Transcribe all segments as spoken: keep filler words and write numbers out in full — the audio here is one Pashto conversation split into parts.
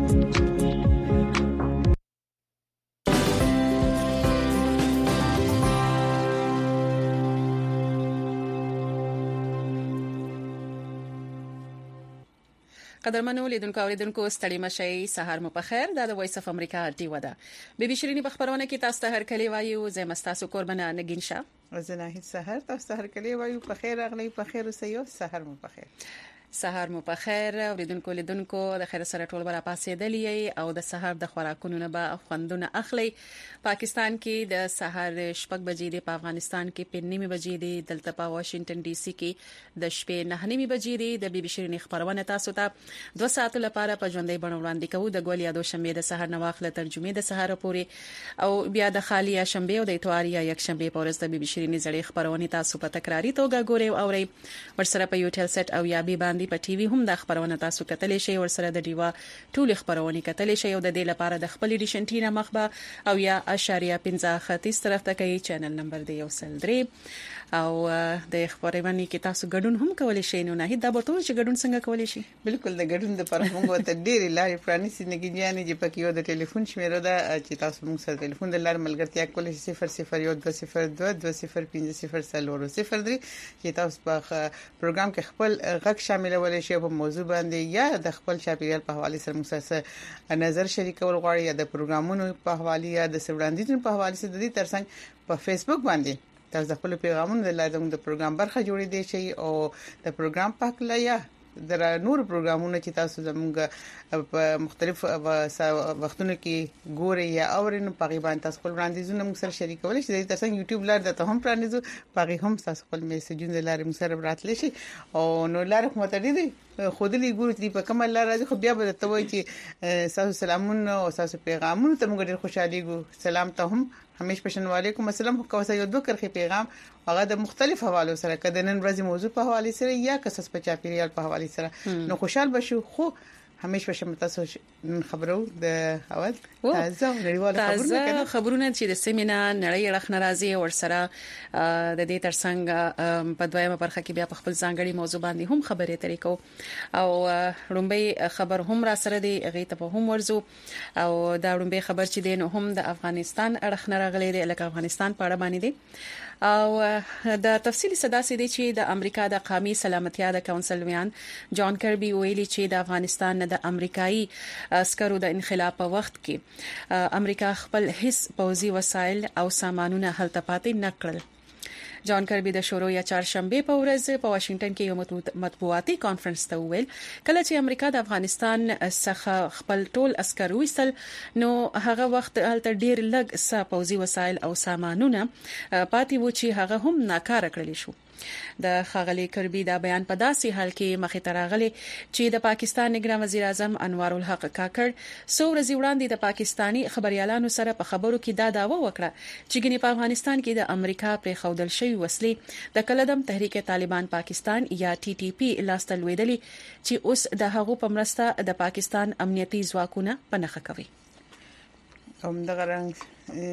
قدرمنو لیدونکو اوریدونکو ستړي مشي سهار مو په خیر دا د وایس اف امریکا ډیو ده بیبي شيرینی په خبرونه کې تاسو ته هر کلی وایو زه مستاسو قربانه نگین شاه زه نه سهار تاسو ته هر کلی وایو په خیر اغلی په خیر اوسئ سهار مو په خیر سهار مو په خیر اوریدونکو لیدونکو د خیر سره ټول برا پاسې دلی او د سهار د خوراکونو نه به خوندونه اخلي پاکستان کې د سهار شپږ بجې د افغانستان کې په نیمه بجې د دلته په واشنگټن ډي سي کې د شپې نه نیمه بجې د بیبي شيرینی خبرونه تاسو ته دوه ساعت لپاره په ژوندۍ بڼه وړاندې کوو د ګولیا دو شنبه د سهار نواخله ترجمه د سهار پورې او بیا د خالیا شنبه او د اتوار یا یک شنبه په ورځ د بیبي شيرینی زړې خبرونه تاسو په تکراری توګه ګورئ او اورئ ورسره په یوټل سټ او یا بي باندې په ټي وي هم د خبرونه تاسو کتلی شئ ورسره د ډیوا ټول خبرونه کتلی شئ او د دې لپاره د خپل ډیشن ټینا مخبه او یا اشاریه پنځه ختیس طرف ته کوي چینل نمبر دی یو سل درې او د خبرونه کې تاسو ګډون هم کولای شئ نو نه دا به ټول چې ګډون څنګه کولای شي بالکل د ګډون د پر موږ ته ډېری لارې پرانیسي نګیانې چې پکې یو د ټلیفون شمیره ده چې تاسو موږ سره ټلیفون د لار ملګرتیا کولای شئ صفر صفر یو دوه صفر دوه دوه صفر پنځه صفر څلور صفر درې چې تاسو په پروګرام کې خپل غږ شاملولای شئ په موضوع باندې یا د خپل چاپیریال په حواله سره موږ نظر شریکول غواړي یا د پروګرامونو په حواله یا د سوړاندیزونو په حواله سره د دې ترڅنګ په فیسبوک باندې تاسو خپل پیغامونه د لازم د پروګرام برخه جوړې دي شي او د پروګرام پاک لیا در نور پروګرامونه چې تاسو زموږ په مختلف وختونو کې ګوري یا اورینو په غیبان تاسو خپل وړاندیزونه موږ سره شریکول شي د تاسو یوټیوب لار د ته هم پرانیزو په غي هم تاسو خپل میسجونه لاره موږ سره راتلی شي او نو لار کومه ته دي خودلی ګورو چې په کومه لار راځي خو بیا به ته وایي چې تاسو سلامونه او تاسو پیغامونه ته موږ ډیر خوشالي ګو سلام ته هم همیش پښن وعلیکم السلام کوسه یو دوه کرخي پیغام هغه د مختلف حوالو سره کده نن ورځې موضوع په حواله سره یا قصص په چاپیریال په حواله سره نو خوشحال بشو خو همیش پښم تاسو خبرو د اول تازه نړیواله خبرونه خبرونه چې د سیمینه نړۍ رخ ناراضي ور سره د دې ترڅنګ په دویمه برخه کې بیا په خپل ځانګړي موضوع باندې هم خبرې طریقو او رومبي خبر هم را سره دی غیته په هم ورزو او دا رومبي خبر چې دین هم د افغانستان رخ ناراغلي دی لکه افغانستان په اړه باندې دی او د تفصیلی صدا سي دي چې د امریکا د قومي سلامتیا د کونسل ویان جان کربي ویلي چې د افغانستان د امریکایي عسکرو د انقلاب په وخت کې امریکا خپل هیڅ پوځي وسایل او سامانونه هلته پاتې نکړل جان کربي د شورو یا چهارشنبه په ورځ په واشنگټن کې یو مطبوعاتي کانفرنس ته ویل کله چې امریکا د افغانستان څخه خپل ټول عسكر وېستل نو هغه وخت هلته ډیر لږ څه پوځي وسایل او سامانونه پاتې و چې هغه هم ناکاره کړل شو د خاغلی کربي دا بیان په داسې حال کې مخې ته راغلی چې د پاکستان نگران وزیر اعظم انوار الحق کاکړ څو ورځې وړاندې د پاکستانی خبريالانو سره په خبرو کې دا داوا وکړه چې ګنې په افغانستان کې د امریکا پر خودل شوی وسلې د کلدم تحریک طالبان پاکستان یا ټي ټي پی لاستل ویدلی چې اوس د هغو په مرسته د پاکستان امنیتي ځواکونه پنهخه کوي هم د غرنګ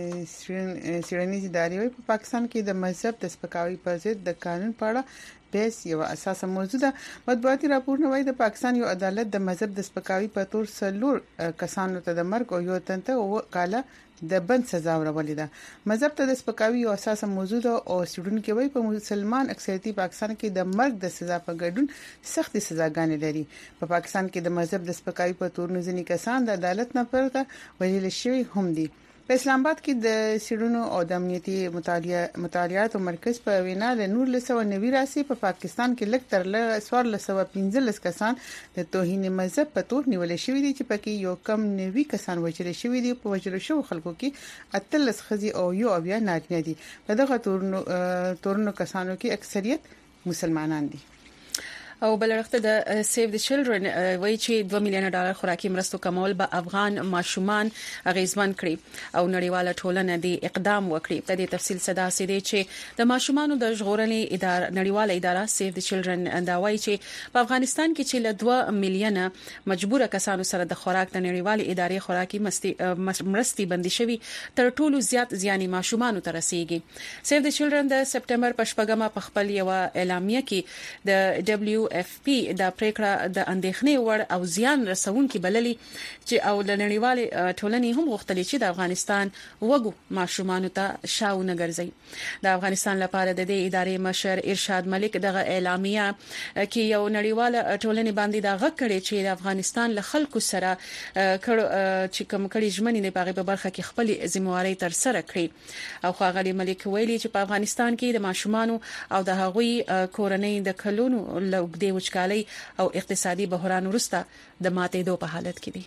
سیرنی ادارې په پاکستان کې د مذهب د سپکاوي پر ضد د قانون په اړه بحث یو اساسه موضوع ده مطبوعاتي راپور نوای د پاکستان یو عدالت د مذهب د سپکاوي په تور سلور کسانو ته د مرګ او یو تنته او کاله د بند سزا ورولې ده مذهب ته د سپکاوي یو اساسه موضوع ده او سټوډنټ کې وای په مسلمان اکثریتي پاکستان کې د مرګ د سزا په ګډون سختي سزاګانې لري په پاکستان کې د مذهب د سپکاوي په تور نځنی کسان د عدالت نه پرته ویل شوی هم دي په اسلام آباد کې د سیرونو او د امنیتي مطالعه مطالعات مرکز په وینا د نور له سو نوي راسي په پاکستان کې لک تر له سوار له سو پنځلس کسان د توهین مذهب په تور نیول شوی دي چې پکې یو کم نوي کسان وجل شوی دي په وجل شو خلکو کې اتلس خزي او یو بیا نارینه دي په دغه تورنو تورنو کسانو کې اکثریت مسلمانان دي او بلرخته د سیو د چلډرن وایي چې دوه میلیون ډالر خوراکي مرستو کمول به افغان ماشومان غیزمن کړي او نړیواله ټولنه د اقدام وکړي په دې تفصیل صدا سي دي چې د ماشومانو د ژغورنې اداره نړیواله اداره سیو د چلډرن دا وایي چې په افغانستان کې چې له دوه میلیونه مجبوره کسانو سره د خوراک د نړیوالې ادارې خوراکي مرستي بندي شوی تر ټولو زیات زیاني ماشومانو ته رسیږي سیو د چلډرن د سپټمبر په شپږمه په خپل یو اعلامیه کې د دبليو اف پی د پریکړه د اندېښنې وړ او زیان رسونکي بللي چې او د نړیوال ټولنې هم غوښتلې چې د افغانستان وګو ماشومان ته شاو نه ګرځي د افغانستان لپاره د دې ادارې مشر ارشاد ملک دغه اعلامیه کې یو نړیوال ټولنې باندې دا غږ کړی چې د افغانستان له خلکو سره کړ چې کوم کړي ژمنې د باغې په برخه کې خپل ذمہواری تر سره کړي او خاغلی ملک ویلي چې په افغانستان کې د ماشومان او د هغوی کورنۍ د کلونو لوګدي وچکالي او اقتصادي بحران وروسته د ماتېدو په حالت کې دي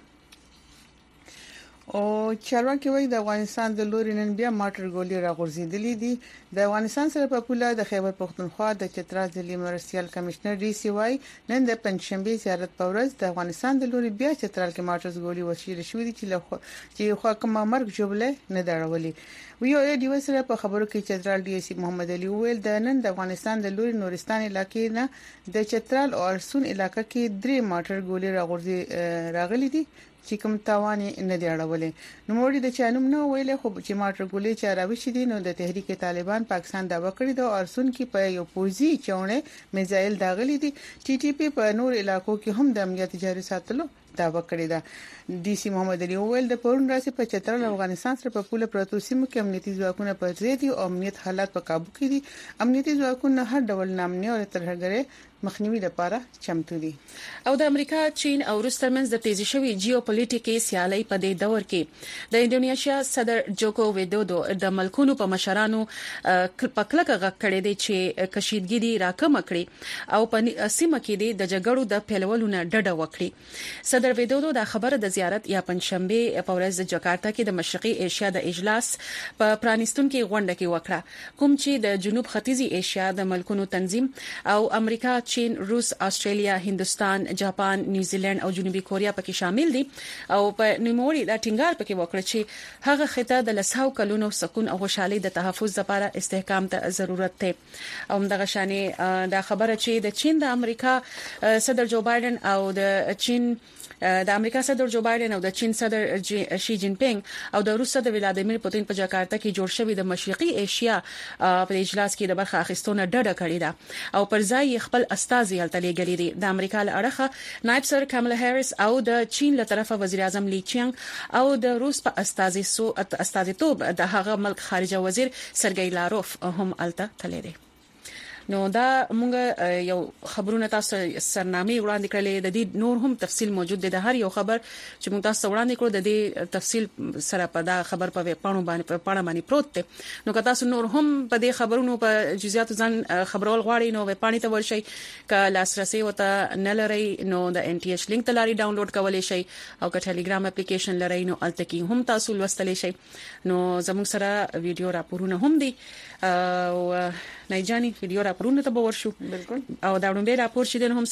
او چارواکي وایي د افغانستان د لوري نن بیا ماټر ګولې راغورځېدلې دي د افغانستان سره په پوله د خیبر پختونخوا د چترال ضلعي مرستيال کمشنر ډي سي واي نن د پنځشنبه زیارت په ورځ د افغانستان د لوري بیا چترال کې ماټر ګولې وشیل شوې دي چې له چې خو کوم مرګ جوړله نه داړولې ویو ای ډي سره په خبرو کې چترال ډي سي محمد علي ویل د نن د افغانستان د لوري نورستان علاقې نه د چترال او ارسون علاقې کې درې ماټر ګولې راغورځي راغلي دي چې کوم تاوان نه دی اړولې نو موري د چانوم نو ویلې خو چې ماټر ګولې چې راوي شي دي نو د تحریک طالبان پاکستان دا وکړي د ارسون کې په یو پوزي چونه میزایل داغلي دي ټي ټي پی په نور علاقو کې هم د امنیت جاري ساتلو دا وکړي دا ډي سي محمد علي ویل د پرون راځي په چترال افغانستان سره په پوله پروتو سیمو کې امنیتي ځواکونه په ځای دي او امنیت حالات په काबू کې دي امنیتي ځواکونه هر ډول نامنه او ترهګرۍ مخنیوي لپاره چمتو دي او د امریکا چین او روس ترمنځ د تیزی شوی جیوپولیټیکي سیالي په دې دور کې د انډونیشیا صدر جوکو ویدودو د ملکونو په مشرانو په کلکه غږ کړی دی چې کشیدګي دي راکمه کړي او په سیمه کې د جګړو د پیلولو نه ډډه وکړي صدر ویدودو دا خبره د زیارت یا پنځشنبه په ورځ د جاکارتا کې د مشرقي ایشیا د اجلاس په پرانیستونکو غونډه کې وکړه کوم چې د جنوب ختیځي ایشیا د ملکونو تنظیم او امریکا چین روس استرالیا هندستان جاپان نیوزیلند او جنوبي کوریا پکې شامل دي او په نیموري دا ټینګار پکې وکړ چې هغه خطه د لساو کلونو سکون او خوشحالي د تحفظ لپاره استحکام ته ضرورت ده او دغه شانې دا خبره چې د چین د امریکا صدر جو بایدن او د چین د امریکا صدر جو بایدن او د چین صدر شي جین پینګ او د روس صدر ولادیمیر پوتین په جاکارتا کې جوړ شوی د مشرقي ایشیا په اجلاس کې د برخه اخیستونه ډډه کړې ده او پر ځای خپل استازي التلې غلي دي د امریکا له اړخه نائب صدر کاملا هریس او د چین له طرفه وزیر اعظم لی چینګ او د روس په استازي سو استازیتوب د هغه ملک خارجه وزیر سرګی لاروف هم الته تللی دي نو دا مونږ یو خبرونه تاسو سرنامي وړاندې کړلې د دې نور هم تفصیل موجود دی د هر یو خبر چې مونږ تاسو وړاندې کړو د دې تفصیل سره په دا خبر په پاڼو باندې په پاڼه باندې پروت دی نو که تاسو نور هم په دې خبرونو په جزئیات ځان خبرول غواړئ نو په پاڼې ته ورشئ ک لاسرسي وته نه لري نو د ان ټي ایچ لینک تلاري ډاونلوډ کولای شئ او که ټلګرام اپلیکیشن لرئ نو الته کې هم تاسو لوستلی شئ نو زموږ سره ویډیو راپورونه هم دي او نه جاني ویډیو راپورونه ته ورشو بالکل او دا وړاندې راپور چې د هم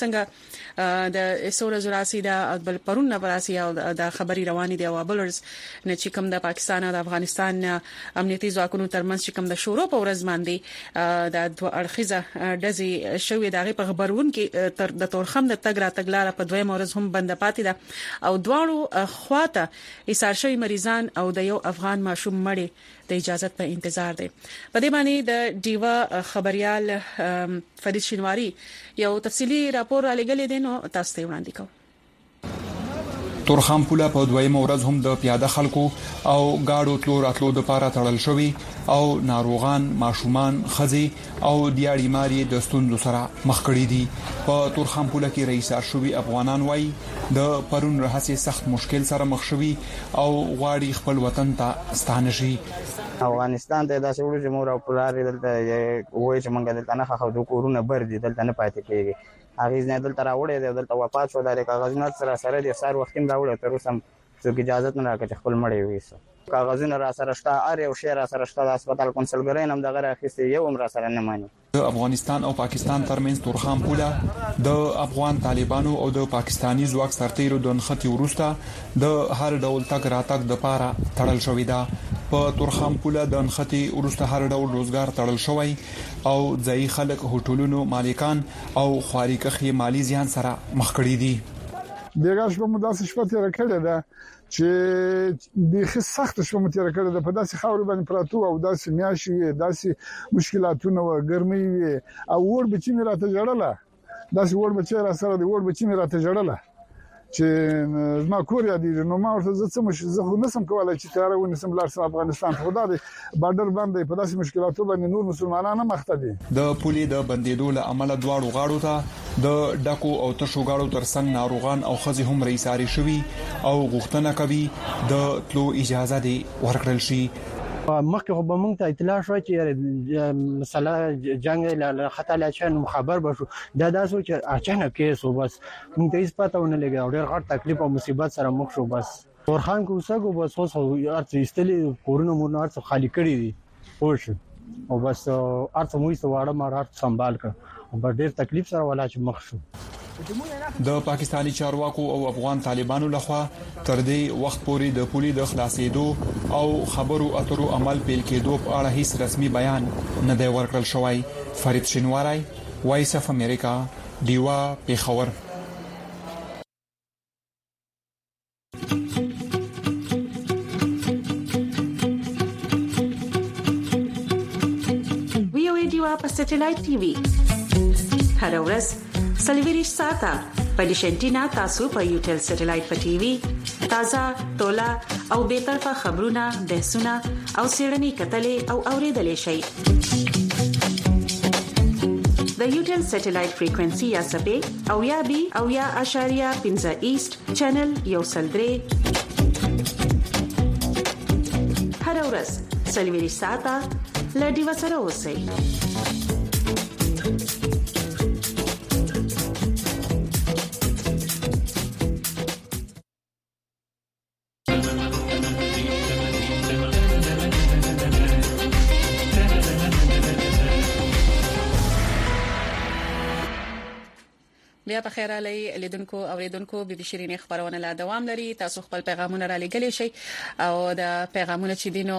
څنګه د سوره زراسي د بل پرون براسي او د خبري رواني دی او بلرز نه چې کوم د پاکستان او د افغانستان امنیتي ځواکونو ترمنځ چې کوم د شورو په ورځ باندې د دوه اړخیزه دزي شوې دغه په خبرون کې تر د تورخم د تګ را تګلار په دویم ورځ هم بند پاتې ده او دواړو خواته ایثار شوی مریضان او د یو افغان ماشوم مړی د اجازه په انتظار دي په دې باندې د ډیوا خبريال فرید شینواری یو تفصیلی راپور را لګلې دي نو تاسو ته وړاندې کوم تورخم پوله په دویمه ورځ هم د پیاده خلکو او گاډو تلو راتلو د پاره تړل شوی او ناروغان ماشومان خزي او دیاړي ماري د ستوندو سره مخ کړي دي په تورخم پوله کې رئیس ارشوي افغانان وای د پرون رهسي سخت مشکل سره مخ شوی او غواړي خپل وطن ته ستانه شي افغانستان ته داسې وړو جمهور او پلار دلته وای چې مونږ دلته نه خو د کورونه بر دي دلته نه پاتې کیږي هغه ځنه دلته راوړې دي دلته وفات شو د کاغذونو سره سره دي سار وخت راوړې تر اوسه څوک اجازه نه راکړي خپل مړی وېسو کاغذونه را سره شته ار یو شی را سره شته د هسپتال کونسلګرۍ هم دغه راخېستي یو هم را سره نه مانی د افغانستان او پاکستان ترمنځ تورخم پوله د افغان طالبانو او د پاکستانی ځواک سرتیرو د نختی ورسته د هر ډول تک راتک د پاره تړل شوې ده په تورخم پوله د نختی ورسته هر ډول روزګار تړل شوی او ځای خلک هوټلونو مالکان او خواریکخي مالی زیان سره مخ کړي دي بیګاش په مداسه شپه تیر کړه ده چې به سخت شپه متیر کړه ده په داسې خاور باندې پراتو او داسې میاشي داسې مشکلاتونه و ګرمي او ور به چې راته جوړله داسې وړ بچی را سره دی وړ بچی مې راته جوړله چې زما کور یادېږي نو ما ورته زه څه مش زه خو نسم کولای چې تیار ونیسم لاړ سم افغانستان خو دا دی بارډر باندې په داسې مشکلاتو باندې نور مسلمانان هم مخته دي د پولي د بندیدو له عمله دواړو غاړو ته د ډاکو او تشو غاړو ترڅنګ ناروغان او خزي هم رئیساري شوي او غوښتنه کوي د تلو اجازه دي ورکړل شي. مخکې خو به موږ ته اطلاع شو چې مثلا جنگ له خطا لاچن خبر بشو دا داسو چې اچانک کیس و بس موږ ته هیڅ پته ونه لګي او ډېر غټ تکلیف او مصیبت سره مخ شو بس ورخان کو وسګو بس اوس ارڅ استلی کورونه مونږ ارڅ خالی کړی دي خوش او بس ارڅ موږ ته واړه مار ارڅ سنبال کړ او ډېر تکلیف سره ولا چې مخ شو. د پاکستانی چارواکو او افغان طالبانو لخوا تر دې وخت پورې د پولي د خلاصېدو او خبرو اترو عمل پیل کېدو په اړه هیڅ رسمي بیان نه دی ورکړل شوی. فرید شینواری، وایس اف امریکا، دیوا پیښور. وی او ای دیوا په سټلایټ ټي وي هر ورځ سلیویریش ساته په ډیشنټینا تاسو په یوټل سټلایټ په ټي وي تازه ټولا او به طرفه خبرونه بحثونه او سیړنی کتلې او اوریدلې شي. د یوټل سټلایټ فریکوئنسي یا سبې او یا بي او یا اشاریه پنځه ایست چینل یو سلدري هر ورځ سلیویریش ساته لډي وسره اوسئ. بیا په خیر علي لیدونکو اوریدونکو بي بي شيرين خبرونه لا دوام لري. تاسو خپل پیغامونه را لګلی شئ او د پیغامونه چې دینو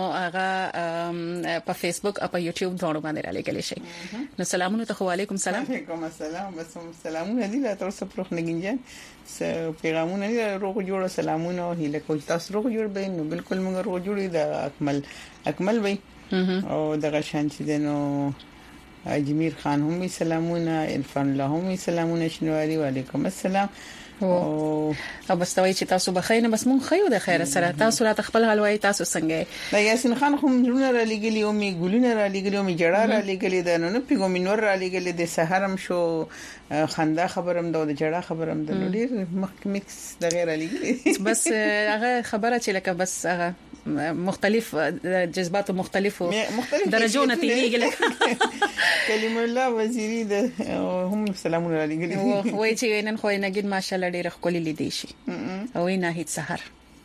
هغه په فیسبوک او په یوټیوب دواړو باندې را لګلی شئ. نو سلامونه ته وعلیکم السلام. وعلیکم السلام. بس سلامونه دي لا تاسو پروخ نګینجن س پیغامونه دي روغ جوړ سلامونه هله کوم تاسو روغ جوړ به نو بالکل موږ روغ جوړی د اکمل اکمل وي او دغه شان چې دینو اجمیر خان هم سلامونه، عرفان الله هم سلامونه، شنواری وعلیکم السلام. او بستوي چې تاسو بخیر نه بس مونږ خیو د خیر سره تاسو را خپل حلوای تاسو څنګه دا یاسین خان هم جوړه را لګلی او می ګولونه را لګلی او می جړه را لګلی دا نو پیګو مینور را لګلی د سحرم شو خندا خبرم دا د جړه خبرم د ډیر مخ میکس د غیر لګلی بس هغه خبره چې لکه بس هغه مختلف جذبات مختلفو درجو نتیجه کلمه الله وزیری د هم سلامونه لګلی او وای چې نن خو نه ګید ماشاءالله ډیر خولي لیدي شي او نه هیڅ سحر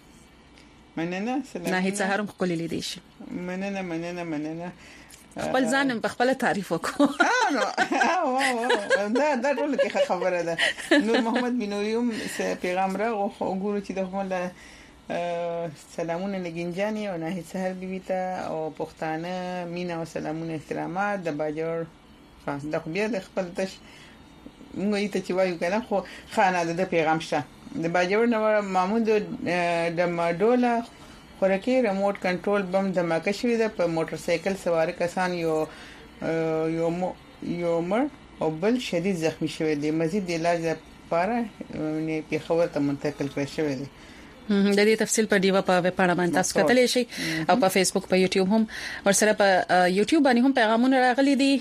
مننه سلام نه هیڅ سحر هم خولي لیدي شي مننه مننه مننه خپل ځان په خپل تعریف وکړو اه نو دا دا ټول کې خبره ده. نور محمد بنوريوم پیغام را او ګورو چې د خپل سلامونه لګینجانی او نه سحر بیبي ته او پښتانه مینا او سلامونه احترامات د باجور خاص د خو د خپل تش موږ ته چې وایو کنه خو خانه د پیغام شته د باجور نو محمود د ماډولا خورکی ریموټ کنټرول بم دماکه شوی د په موټر سایکل سوار کسان یو یو یو مر او بل شدید زخمی شوی دی. مزید د علاج لپاره نه په خبر ته منتقل کړی شوی دی. د دې تفصیل په دیوا په پاڼه باندې تاسو کتلی شئ او په فیسبوک په یوټیوب هم ورسره په یوټیوب باندې هم پیغامونه راغلي دي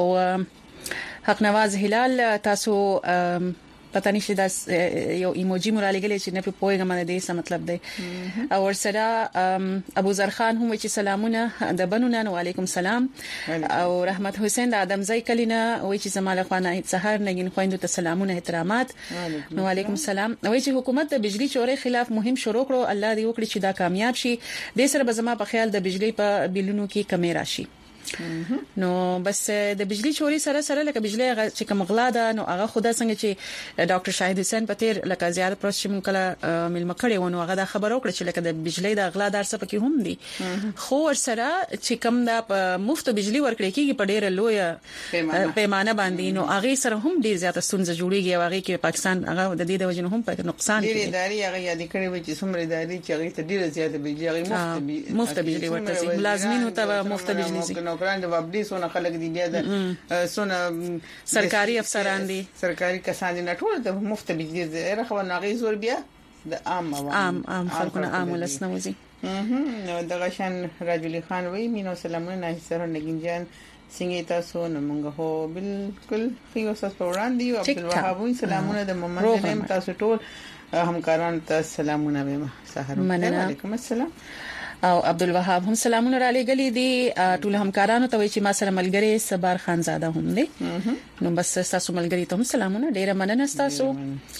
او حق نواز هلال تاسو پته نشي دا یو ایموجي مورالګلې چې نه په پوهه باندې دې څه مطلب دی او ورسره ابو زرخان هم چې سلامونه د بنونه وعلیکم السلام او رحمت حسین د ادم زئی کلینا وای چې زماله خانه سحر نګین خويندو ته سلامونه احترامات وعلیکم السلام. وای چې حکومت د بجلی چورې خلاف مهم شروع کړو الله دې وکړي چې دا کامیاب شي. د سره به زما په خیال د بجلی په بیلونو کې کمی راشي. نو بس د بجلی چوري سره سره لکه بجلی چې کوم غلا ده نو هغه خدا څنګه چې ډاکټر شاهد حسین پتیر لکه زیات پروس چې مونږ کله ملما کړي ونه هغه د خبرو کړ چې لکه د بجلی د غلا دار څه پکې هم دي خو ور سره چې کوم د مفت بجلی ورکړي کیږي په ډیره لوی پیمانه باندې نو هغه سره هم ډیر زیات ستونزې جوړیږي او هغه کې پاکستان هغه د دې د وجنه هم په نقصان کې ډیر اداري هغه یاد کړی و چې څومره اداري چې هغه ته ډیر زیات بجلی هغه مفت مفت بجلی ورته ملازمینو ته مفت بجلی نوکران د وابدي سونه خلک دي بیا د سونه سرکاري افسران دي سرکاري کسان دي ټول د مفت بجلی زره خو ناغي زور بیا د عام عام عام خلکونه عام ولسنوزي نو دغه شان راجولي خان وای مينو سلامونه سره نګینجان څنګه تاسو نو موږ هو بالکل خيو ساس پروان دي او عبدالوهاب وای سلامونه د محمد نیم تاسو ټول همکاران ته سلامونه وایم سهار علیکم السلام او عبدالوهاب هم سلامونه را لګلې دي ټول همکارانو ته چې ما سره ملګری صبر خان زاده هم دي نو بس تاسو ملګری ته هم سلامونه ډیره مننه تاسو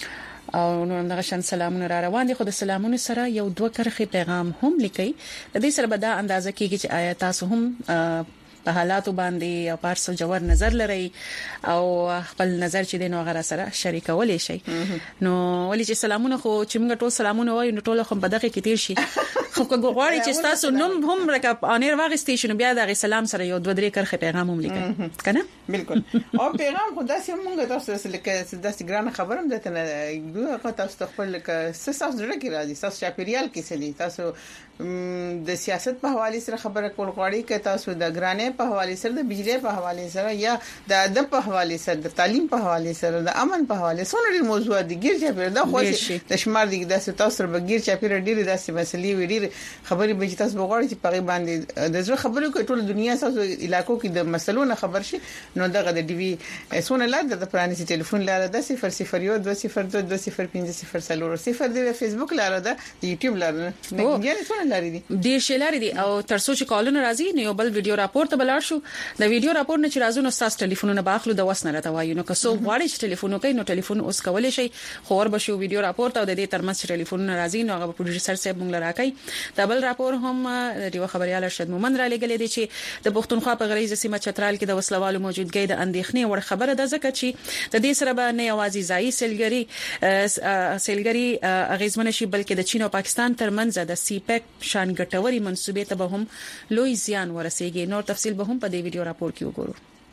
او نو دغه شان سلامونه را روان دي خو د سلامونه سره یو دوه کرخي پیغام هم لیکي د دې سره به دا اندازه کیږي چې آیا تاسو هم په حالاتو باندې او پارسل جوړ نظر لري او خپل نظر چې دینو غره سره شریکولای شي نو ولې چې سلامونه خو چې موږ ټول سلامونه وایو نو ټول هم په دغه کې تیر شي خو کوغواړي چې تاسو نوم هم رکب انیر واغستې شنو بیا د سلام سره یو دوه درې کرخه پیغام هم لیکي کنه بالکل او پیغام خو داسې موږ تاسو سره لکه داسې ګرانه خبرم ده ته دوه تاسو خپل لکه ساس ډېر کې راځي تاسو چاپیریال کې سدي تاسو د سیاست په حواله سره خبره کول غواړي چې تاسو د ګرانه په حواله سره د بجلی په حواله سره یا د ادب په حواله سره د تعلیم په حواله سره د امن په حواله سره ډېر موضوع دي ګیر چاپیر دا خو د شمار دي د تاسو سره بغیر چاپیر ډېر داسې مسلې وړي خبرې به تاسو وګورئ چې په باندې د زړه خبرو کې ټول دنیا تاسو علاقو کې د مسلو نه خبر شي نو دغه د ډي وي سونه لاله د پرانیسي ټلیفون لاله د صفر صفر یو دوه صفر دوه دوه صفر پنځه صفر څلور صفر د فیسبوک لاله د یوټیوب لاله نه یې سونه لري دي ډیر شلاري دي او ترڅو چې کالونه راځي نو یو بل ویډیو راپور ته بلار شو د ویډیو راپور نه چې راځو نو تاسو ټلیفونونه باخلو د وسنه راته وایو نو که څو غواړئ چې ټلیفون کوي نو ټلیفون اوس کولای شي خو ور بشو ویډیو راپور ته د دې ترمنځ ټلیفونونه راځي نو هغه پروډوسر صاحب موږ لراکای دا بل راپور هم د یو خبريال ارشد مومن را لګلې دي چې د پښتونخوا په غریزه سیمه چترال کې د وسلوالو موجودګۍ د اندېښنې وړ خبره ده ځکه چې د دې سره به نه یوازې ځای سیلګری سیلګری اغیزمن شي بلکې د چین او پاکستان ترمنځ د سی پیک شان ګټوري منسوبې ته به هم لوی زیان ورسیږي نور تفصیل به هم په دې ویډیو راپور کې وګورو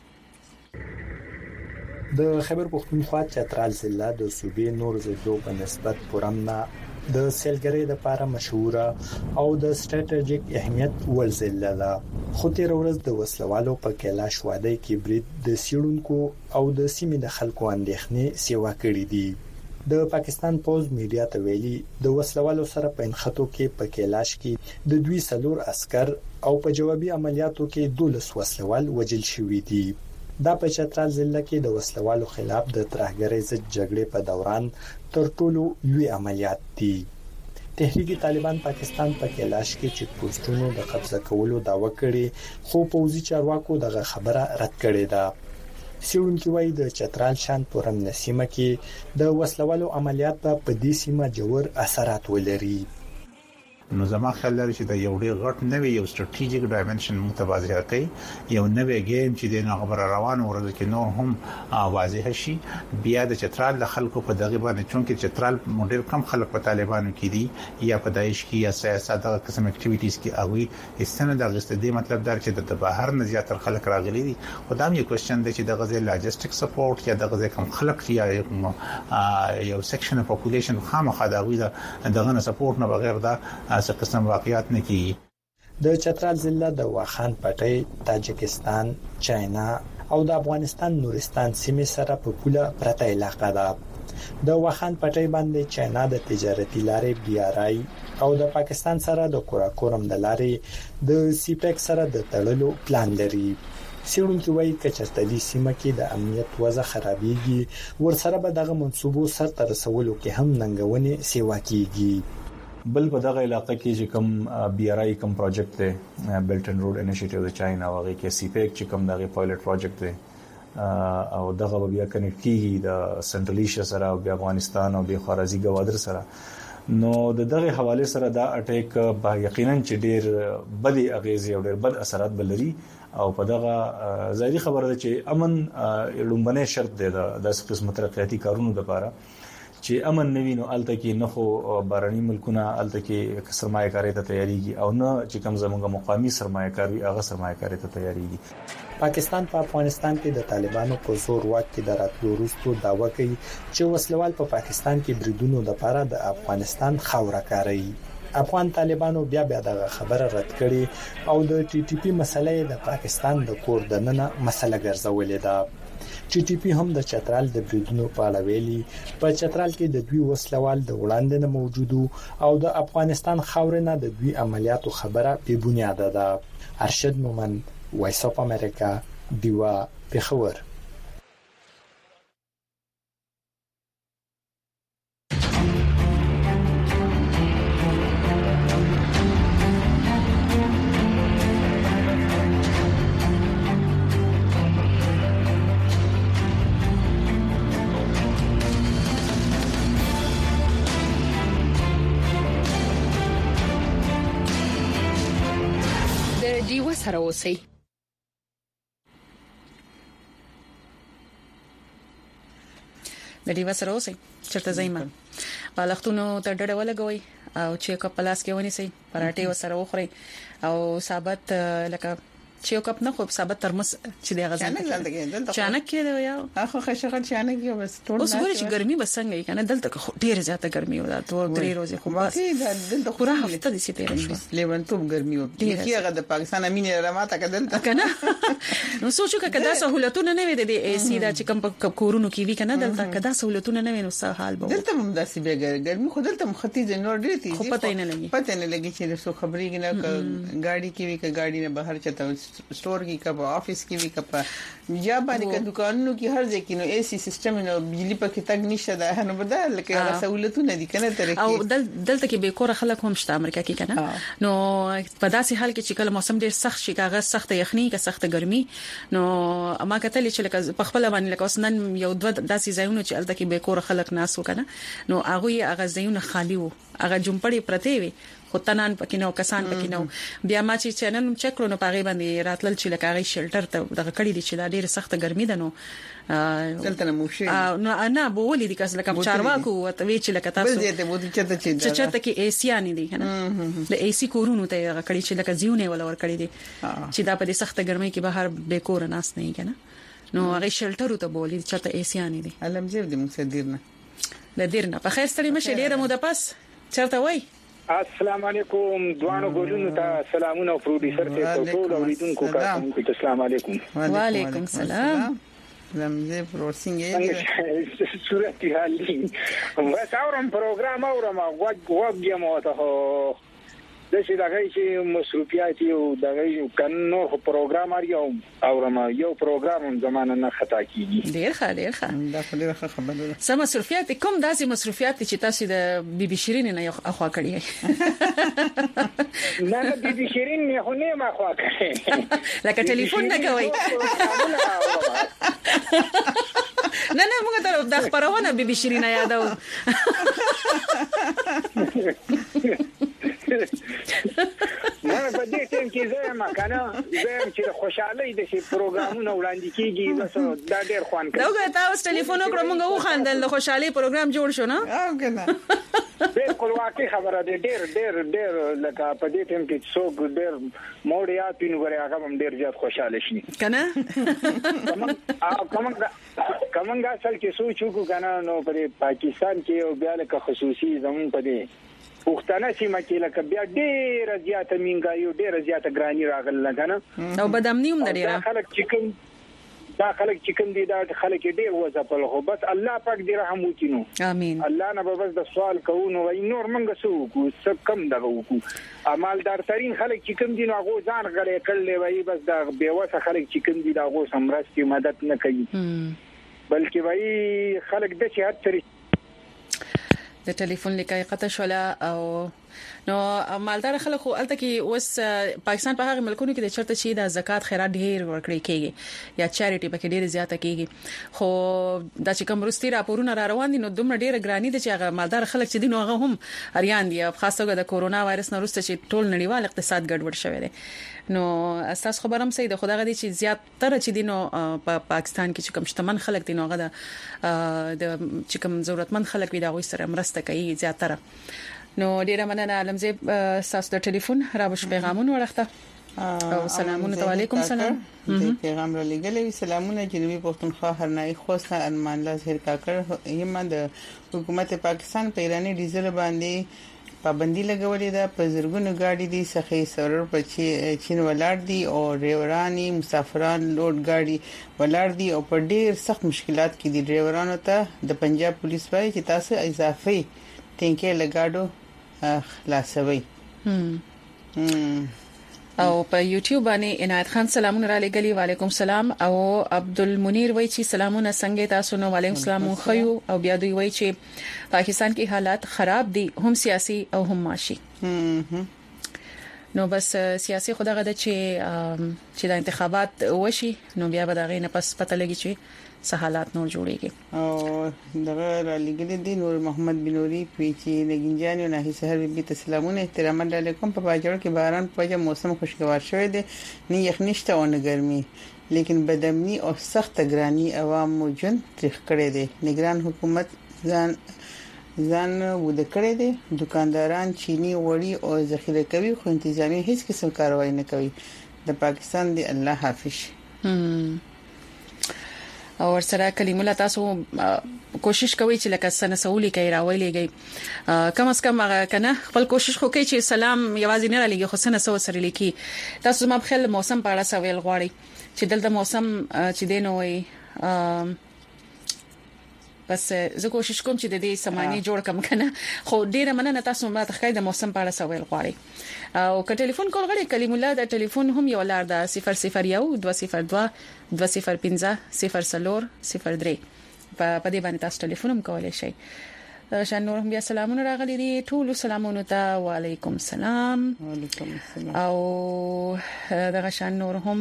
د خیبر پختونخوا چترال ضلع د صوبې نور ضلعو په نسبت پرمنه د سیلګری د لپاره مشهور او د سټریټیجیک اهمیت ول ضلع ده خو تیر ورځ د وسلوالو په کلاش واده کې برید د سیړونکو او د سیمې د خلکو اندېښنې سیوا کړې دي د پاکستان پوز میډیا ته ویلي د وسلوالو سره په انخطو کې په کلاش کې د دوی سلور عسكر او په جوابي عملیاتو کې دولس وسلوال وجل شوي دي دا په چترال ضلع کې د وسلوالو خلاف د ترهګرۍ ضد جګړې په دوران تر ټولو لوی عملیات دي تحریک طالبان پاکستان په کلاش کې چې پوسټونو د قبضه کولو داوا کړي خو پوزي چارواکو دغه خبره رد کړې ده سیونکی وای د چترال شان پورم نسیمه کې د وسلوالو عملیات په دې سیمه جوړ اثرات ولري نو زما خیال لري چې د یو ډیر غټ نوې یو سټریټیجیک ډایمنشن متوازی کوي یو نوې گیم چې د خبر روانه ورځ کې نور هم واضح شي بیا د چترال د خلکو په دغه باندې چونکه چترال موډل کم خلک په طالبانو کې دي یا په داعش کې یا سیاست دغه قسم اکټیویټیز کې اوی استنه د غستدي مطلب دا چې د بهر نه زیاتره خلک راغلي دي خدام یو کوېسچن دی چې د غزل لاجستیک سپورټ یا د غزل کم خلک یا یو سیکشن اف پاپولیشن خامخا دغه دغه سپورټ نه بغیر دا اس قسم واقعیات نه کی د چترال ضلع د واخان پټي تاجکستان چاینا او د افغانستان نورستان سیمې سره په پوله پرته علاقه ده د واخان پټي باندې چاینا د تجارتي لارې بیارای او د پاکستان سره د کوراکورم د لارې د سیپیک سره د تړلو پلان لري سیړونکو وایي چې چرته د سیمه کې د امنیت وضع خرابېږي ورسره به دغه منسوبو سر تر رسولو کې هم ننګونې سیوا کیږي بل په دغه علاقې کې چې کوم بي ار آی کوم پروجیکټ دی بیلټ اینڈ روډ انیشیټیو د چاینا واغې کې سی پیک چې کوم دغه پایلټ پروجیکټ دی او دغه بیا کنیکټ کیږي د سنټرل ایشیا سره او د افغانستان او د خارزي ګوادر سره نو د دغه حواله سره دا اٹیک با یقینا چې ډیر بدی اغیزې او ډیر بد اثرات بلري او په دغه ظاهري خبره ده چې امن لومبنه شرط دی د داسې قسم ترقیاتي کارونو لپاره چې امن نوینو الته کې نه خو بارني ملکونه الته کې سرمایه‌کاري ته تیاریږي او نه چې کوم زموږه مقامی سرمایه‌کاري هغه سرمایه‌کاري ته تیاریږي پاکستان په افغانستان کې د طالبانو په زور واک کې د راتلو وروسته داوا کوي چې وسلوال په پاکستان کې بریدونو لپاره د افغانستان خاوره کاروي افغان طالبانو بیا بیا د خبره رد کړي او د ټي ټي پی مسلې د پاکستان د کور دننه مسله ګرځولې ده. ټي ټي پی هم د چترال د بریدونو په اړه ویلي په چترال کې د دوی وسلوال د وړاندې نه موجودو او د افغانستان خاورینه د دوی عملیاتو خبره بې بنیاده ده. ارشد مومن، وایس اف امریکا، دیوا، پېښور. دیو سره اوسئ. د دیو سره اوسئ چرته زېما بالښتونو ته ډډه ولګوي او چې کپ پلاس کې ونیسئ پراټې وسره وخورئ او ثابت لکه چې کپ نه خو ثابت ترمس چې د غزان چانک کې دی یا اخو خشخه چانک کې بس ټول اوس ګورې چې ګرمي بسنګ کنه دلته ډیر زیاته ګرمي ودا ته درې ورځې خو بس دلته خو راځي هفته دي چې تیر شو لیونتوب ګرمي و کیغه د پاکستان امینه راماته کدلته کنه نو سوچو کدا سہولتونه نه وي د ای سی دا چې کم کورونو کې وی کنه دلته کدا سہولتونه نه وي نو څه حال به دلته هم داسې به ګرمي خو دلته مختي د نور ډیر تیزی خو پته نه لګي پته نه لګي چې څو خبرې نه ګاډي کې وی ک ګاډي نه بهر چته स्टोर की कब ऑफिस की भी कप या बारी का दुकानों की हर जगह नो एसी सिस्टम नो बिजली पर कितक निشه ده نو بدل کې هغه سہولتونه دي کنه ترې او دل دلته کې به کور خلک هم شته امریکا کې کنه نو په داسې حال کې چې کله موسم ډیر سخت شي کاغه سخت یخني کا سخت ګرمي نو ما کتل چې لکه په خپل باندې لکه اوسنن یو دوه داسې ځایونه چې الته کې به کور خلک ناس وکنه نو هغه هغه ځایونه خالی وو هغه جمپړي پرته وي خو تنان پکې نو کسان پکې نو بیا ما چې چینل چک کړو نو پاغي باندې راتل چې لکه هغه شلټر ته دغه کړی دي چې دا ډیره سخت ګرمي ده نو دلته نو شي نو انا بولې دي کس لکه چارواکو وته وی چې لکه تاسو بل دې ته بده چته چې چته کې ای سی ان دي کنه د ای سی کورونو ته هغه کړی چې لکه زیونه ولا ور کړی دي چې دا په دې سخت ګرمي کې بهر به کور ناس نه کنه نو هغه شلټر ته بولې چته ای سی ان دي علم زیب دې مقصدیرنه د دیرنه په خیر ستړي مشه ډیره مو د پاس چرته وای السلام علیکم دوانو ګورونو ته سلامونه او پروډوسر ته ټول اوریدونکو ته السلام علیکم وعلیکم السلام زمزه پروسینګ صورت حال دي بس اورم پروګرام اورم وګ وګ یم ته د چې دغه چې مصروفیات یو دغه کنو پروګرام اړیو اورم یو پروګرام زمانه نه خطا کیږي ډیر ښه ډیر ښه دا ډیر ښه خبره ده سم مصروفیات کوم داسې مصروفیات چې تاسو د بي بي شيرين نه اخوا کړی نه نه بي بي شيرين نه خو نه ما اخوا کړی لکه ټلیفون نه کوي نه نه موږ ته د خبرونه بي بي شيرين یادو نه په دې ټیم کې زه ما کنه زه چې خوشاله دي چې پروګرامونه وړاندې کیږي بس دا ډېر خوان کوي دا وګورئ تاسو ټلیفون وکړو موږ وخاندل د خوشحالي پروګرام جوړ شو نه او کنه بالکل واقعي خبره ده ډېر ډېر ډېر لکه په دې ټیم کې څوک ډېر موډیا پینګوري هغه هم ډېر زیات خوشاله شي کنه کومه کومه اصل کې سوچ وکړو کنه نو په پاکستان کې یو بیا لکه خصوصي زمون په دې وختانه چې مکه لکه بیا ډېر زیاته مینګایو ډېر زیاته ګرانی راغله کنه او بدامنی هم ډېر خلک چې کوم دا خلک چې کوم دي دا خلک ډېر وځپل خو بس الله پاک دې رحم وکړي امين الله نه بس د سوال کوو وای نور منګه سو کو سب کم دغه وکړو عملدار ترين خلک چې کوم دي نو هغه ځان غړې کړلې وای بس دا بیوسه خلک چې کوم دي دا هغه سمرستي مدد نه کوي بلکې وای خلک د چې هر د ټلیفون لیکای قطع شولا او نو مالدار خلک خو الته کې اوس پاکستان په هغه ملکونو کې د چرته چې د زکات خیرات ډیر ورکړي کېږي یا چاریټي پکې ډیر زیاته کېږي خو دا چې کوم روستي راپورونه را روان دي نو دومره ډیر ګرانی دي چې هغه مالدار خلک چې دي نو هغه هم اریان دي خاصه د کورونا وایرس نه وروسته چې ټول نړیوال اقتصاد ګډوډ شوی دی نو اساس خبرم سي د خدای غدي چې زیات تر چې دي نو په پاکستان کې چې کوم شتمن خلک دي نو هغه د چې کوم ضرورتمند خلک وي دا غوي سره مرسته کوي زیات تر نو ډیره مننه علمزیب تاسو د ټلیفون را بش پیغامونه ورخته او سلامونه علیکم سلام د پیغام را لګلې سلامونه جنوبي پښتونخوا هرنای خوسته ارمان الله زهر کاکر یم د حکومت پاکستان په ایرانی ډیزل باندې پابندي لګولې ده په زرګونو گاډي دي څخه سرور په چین ولاړ دي او ډرایورانی مسافران لوډ گاډي ولاړ دي او په ډیر سخت مشکلات کې دي. ډرایورانو ته د پنجاب پولیس وايي چې تاسو اضافي ټینکې لګاډو خلاصوي. او په یوټیوب باندې عنایت خان سلامونه را لګلی. وعلیکم سلام. او عبدالمنیر وای چې سلامونه څنګه تاسو نو؟ وعلیکم السلام خو. او بیا دوی وای چې پاکستان کې حالات خراب دي هم سیاسي او هم معاشي. نو بس سیاسي خدای غده چې چې د انتخابات وشي نو بیا به دا غي نه پس پته لګي چې سہالات نور جوړيږي. او دغه را لګل دي نور محمد بنوري پیچي لګنجان او نه سحر بي تسلامونه احترام علیکم. په باجوړ کې باران په وجه موسم خوشگوار شوی دی، نه یخ نشته او نه ګرمي، لیکن بدامني او سخت ګراني عوام موجن تخ کړي دي. نگران حکومت ځان ځان ود کړي دي. دکانداران چيني وړي او ذخیره کوي خو انتظامی هیڅ قسم کاروایی نه کوي. د پاکستان دی الله حافظ. او ورسره کلمه لا تاسو کوشش کوي چې لکه سن سہولي کوي راولېږي کم از کم کنه خپل کوشش خو کوي چې سلام یوازې نه لګي خو سن سو سره لیکي. تاسو ما په خل موسم په اړه سوال غواړي چې دلته موسم چې دین وي بس زه کوشش کوم چې د دې سمانی جوړ کم کنه خو ډیره مننه تاسو ما ته خای د موسم په اړه سوال غواړي. او که ټلیفون کول غواړي کلیم الله د ټلیفون هم یو لار ده صفر صفر یو دوه صفر دوه دوه صفر پنځه صفر صفر صفر درې په دې باندې تاسو ټلیفون هم کولای شئ. شان نور هم بیا سلامونه راغلي دي ټول سلامونه ته وعليكم السلام. وعليكم السلام. او دغه شان نور هم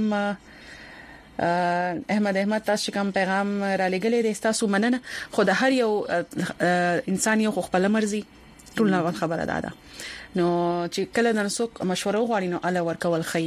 احمد احمد تاسو کوم پیغام را لګلې د تاسو مننه. خو د هر یو انسان یو خپل مرزي ټول نو خبره ده نو چې کله د نسوک مشوره غواړي نو الله ورکول خي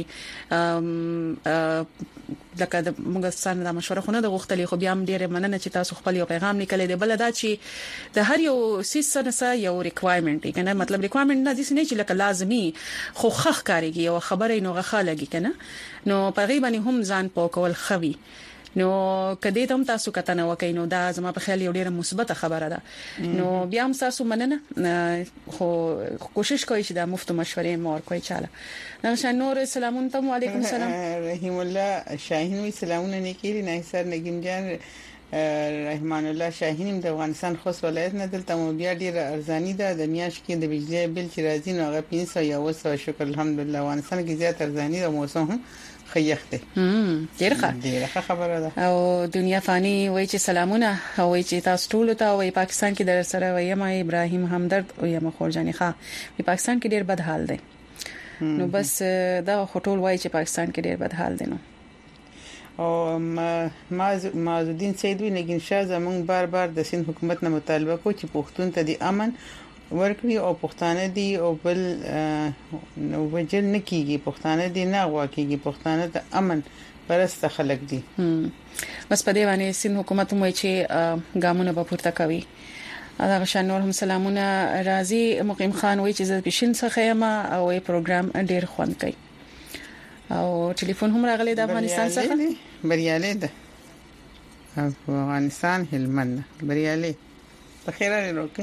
لکه د موږ سره د مشوره خونه د غوښتلې خو بیا هم ډیره مننه چې تاسو خپل یو پیغام لیکلې دی. بل دا چې د هر یو سیسه سره یو ریکوایرمنت دی کنه مطلب ریکوایرمنت نه دي نه چې لکه لازمي خو خخ کاریږي او خبره نو غخه لګي کنه نو تقریبا هم ځان پوکول خوي نو کدی ته هم تاسو کته نو کینو دا زما په خیال یو ډیره مثبته خبره ده. نو بیا هم تاسو مننه خو کوشش کوئ چې دا مفت مشورې مور کوي چاله. نشان نور سلامون ته وعلیکم السلام. رحیم الله شاهین وی سلامونه نیکیری نه سر نگین جان رحمان الله شاهین د افغانستان خوست ولایت نه دلته مو بیا ډیره ارزانی ده د میاش کې د بجلی بل چې راځي نو هغه پنځه سوه یو سوه شکر الحمدلله افغانستان کې زیات ارزانی ده موسم هم خیخته. هم ډیره ډیره خبره ده. او دنیا فانی وای چې سلامونه وای چې تاسو ټول ته وای پاکستان کې در سره وایم ابراهیم همدرد او یم خورجانی ښا په پاکستان کې ډیر بد حال دی. نو بس دا خټول وای چې پاکستان کې ډیر بد حال دی. نو او ما معزودین سید وی نگین شاه زمون بار بار د سین حکومت نه مطالبه کو چې پښتون ته د امن ورکړي او پښتانه دي او بل نو وجل نکېږي پښتانه دي نه واکېږي پښتانه د امن پرسته خلک دي. بس په دې باندې سین حکومت مو چې ګامونه به پورته کوي. دا شان نور هم سلامونه راضي مقیم خان وای چې زه پښین څخه یم او ای پروګرام ډیر خوند کوي. او ټلیفون هم راغلی د افغانستان څخه بریالي ده افغانستان هلمند بریالي په خیر راوړي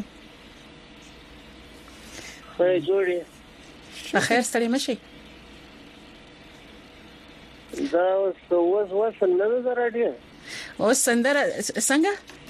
خو جوړي په خیر ستړي مشي. دا اوس اوس وصل نه ده راډیو اوس سندره څنګه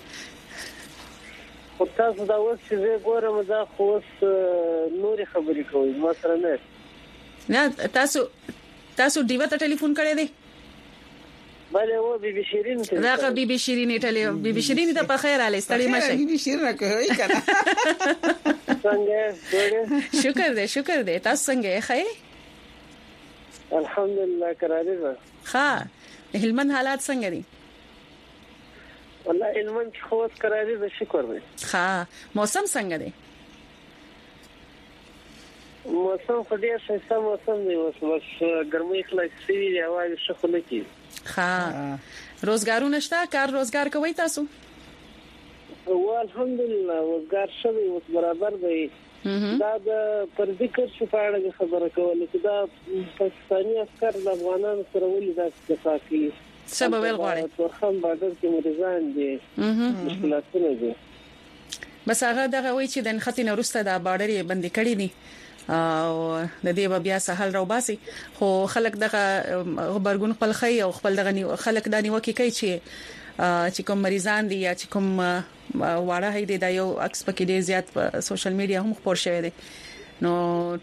خو تاسو دا اوس چې زه ګورم دا خو اوس نوري خبرې کوي ما سره نه نه تاسو تاسو دیو ته ټلیفون کړی دی؟ بله و بي بي شيرين ته راغه بي بي شيرين ټلی بي بي شيرين ته په خیر علي ستړي مشه بي بي شيرين راکوي کنه څنګه شکر دې شکر دې تاسو څنګه ښه الحمدلله کراري ده ها هلمند حالات څنګه دي؟ والله هلمند خو کراري ده شکر دې ها موسم څنګه دی؟ موسم خو ډیر ښه موسم دی اوس بس ګرمي خلاص شوی دی هوا ښه خله کی ها روزګارونه شته کار روزګار کوي تاسو؟ او الحمدلله روزګار شوی اوس برابر دی. دا د پر ذکر شپاړه خبره کوله چې دا پاکستاني عسكر د افغانانو سره ولې دا دفاع کوي سبب ویل غواړي تورخم بادر کې مریضان دي مشکلاتونه دي بس هغه دغه وی چې د خطي نورسته د بارډر بندي کړی دي او د دې بیا سهل راوباسي خو خلک دغه خبرګون خپل خي او خپل دغه خلک د نیوکه کوي چې چې کوم مریضان دي یا چې کوم واړه هي د یو عکس پکې ډیر زیات په سوشل میډیا هم خبر شوی دی نو